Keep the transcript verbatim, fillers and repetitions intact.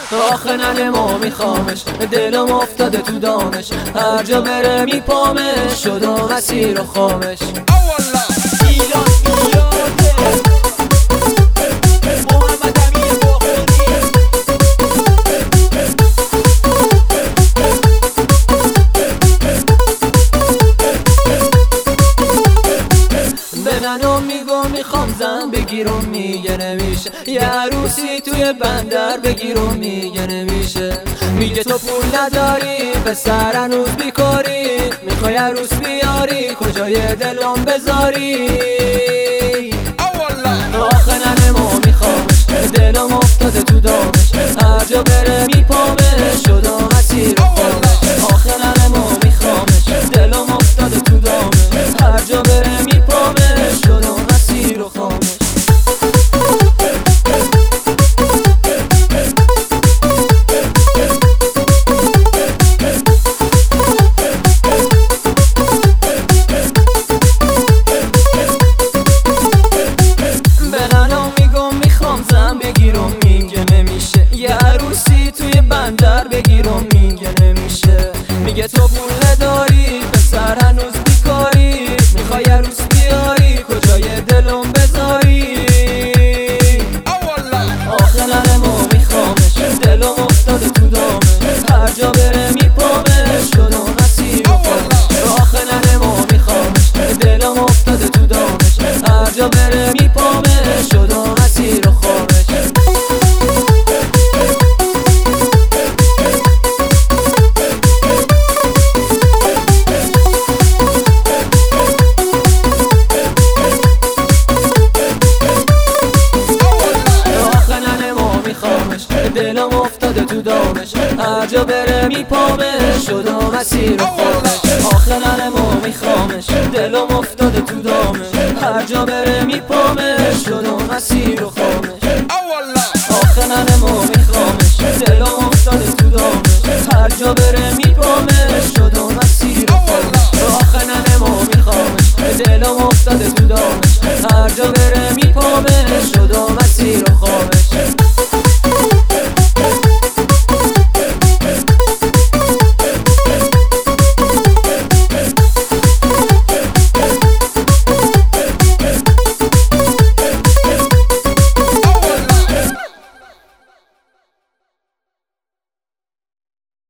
آخه ننه ما میخوامش، دلم افتاده تو دامش، هر جا بره میپامش، شده مسیر و خامش. ایران ایراده محمد امین باقری. به ننو میگم میخوام زن بگیرم، میگه نمیشه. یه عروسی توی بندر بگیرم، میگه نمیشه. میگه تو پول نداری، به سر هنوز بیکاری، میخوای عروس بیاری، کجای دلم بذاری. آخه ننه ما میخوامش، دلم افتاده تو دامش، هر جا بره میپامش، شده مسیر و خامش. آخه ننه ما میخوامش، دلم افتاده تو دامش، هر جا بره میپامش، شده مسیر و خامش. بگیرم میگه نمیشه. یه عروسی توی بندر بگیرم، میگه نمیشه. میگه تو پول نداری، به سر هنوز بیکاری، میخوای عروس بیاری، کجای دلم بذاری. آخه ننه ما میخوامش، دلم افتاده تو دامش، هر جا بره میپامش، شده مسیر و خامش. آخه ننه ما میخوامش، دلم افتاده تو دامش، هر جا بره میپامش، شده مسیر و خامش. دلم افتاده تو دامش، هر جا بره میپامش، شده مسیر و خامش. آخه ننه ما میخوامش، دلم افتاده تو دامش، هر جا بره میپامش، شده مسیر و خامش. آخه ننه ما میخوامش، دلم افتاده تو دامش، هر جا بره میپامش.